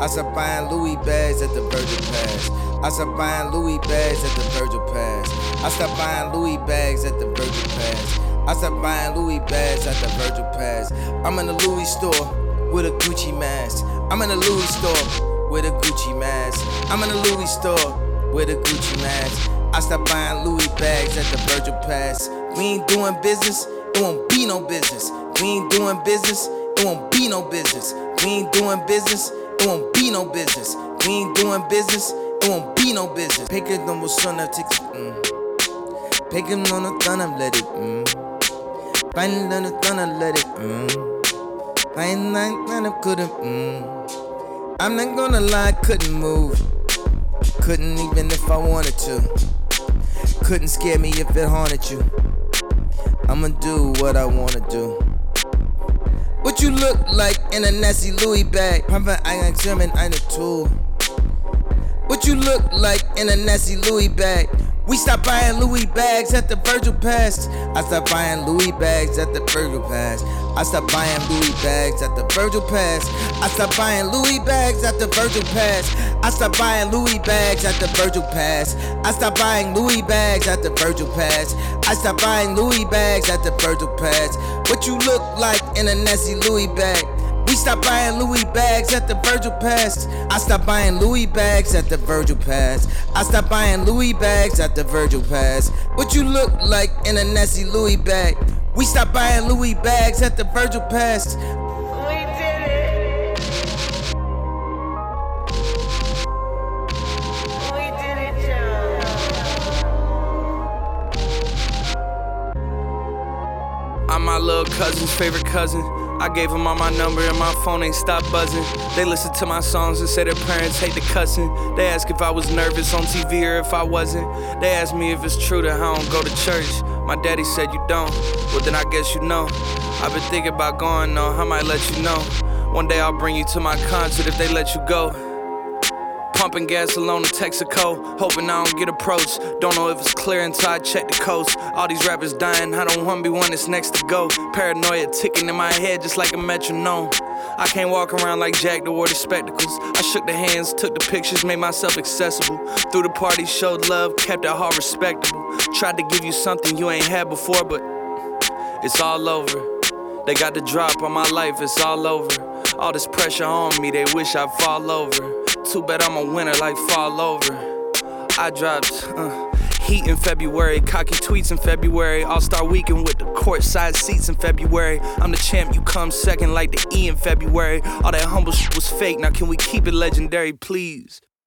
start buying Louis bags at the Virgil Pass. I start buying Louis bags at the Virgil Pass. I start buying Louis bags at the Virgil Pass. I start buying Louis bags at the Virgil Pass. I'm in the Louis store with a Gucci mask. I'm in the Louis store with a Gucci mask. I'm in the Louis store with a Gucci mask. I start buying Louis bags at the Virgil Pass. We ain't doing business, it won't be no business. We ain't doing business, it won't be no business. We ain't doing business, it won't be no business. We ain't doing business, it won't be no business. Pekka no mo såna tics, Pekka no no thunder let it, Find on the thunder let it, Find nine couldn't, I'm not gonna lie, couldn't move. Couldn't even if I wanted to. Couldn't scare me if it haunted you. I'ma do what I wanna do. What you look like in a nasty Louis bag? Papa, I got German, I the tool. What you look like in a nasty Louis bag? We stopped buying Louis bags at the Virgil Pass. I stopped buying Louis bags at the Virgil Pass. I stopped buying Louis bags at the Virgil Pass. I stopped buying Louis bags at the Virgil Pass. I stopped buying Louis bags at the Virgil Pass. I stopped buying Louis bags at the Virgil Pass. I stopped buying Louis bags at the Virgil Pass. What you look like in a nasty Louis bag? We stopped buying Louis bags at the Virgil Pass. I stopped buying Louis bags at the Virgil Pass. I stopped buying Louis bags at the Virgil Pass. What you look like in a nasty Louis bag? We stopped buying Louis bags at the Virgil Pass. We did it. We did it, Joe. I'm my little cousin's favorite cousin. I gave them all my number and my phone ain't stopped buzzing. They listen to my songs and say their parents hate the cussing. They ask if I was nervous on TV or if I wasn't. They ask me if it's true that I don't go to church. My daddy said you don't, well then I guess you know. I've been thinking about going though, I might let you know. One day I'll bring you to my concert if they let you go. Pumping gas alone in Texaco, hoping I don't get approached. Don't know if it's clear until I check the coast. All these rappers dying, I don't wanna be one that's next to go. Paranoia ticking in my head just like a metronome. I can't walk around like Jack that wore the spectacles. I shook the hands, took the pictures, made myself accessible. Through the party, showed love, kept it all respectable. Tried to give you something you ain't had before, but it's all over. They got the drop on my life, it's all over. All this pressure on me, they wish I'd fall over. Too bad I'm a winner like fall over. I dropped heat in February, cocky tweets in February, All-Star Weekend with the courtside seats in February. I'm the champ, you come second like the E in February. All that humble shit was fake, now can we keep it legendary, please?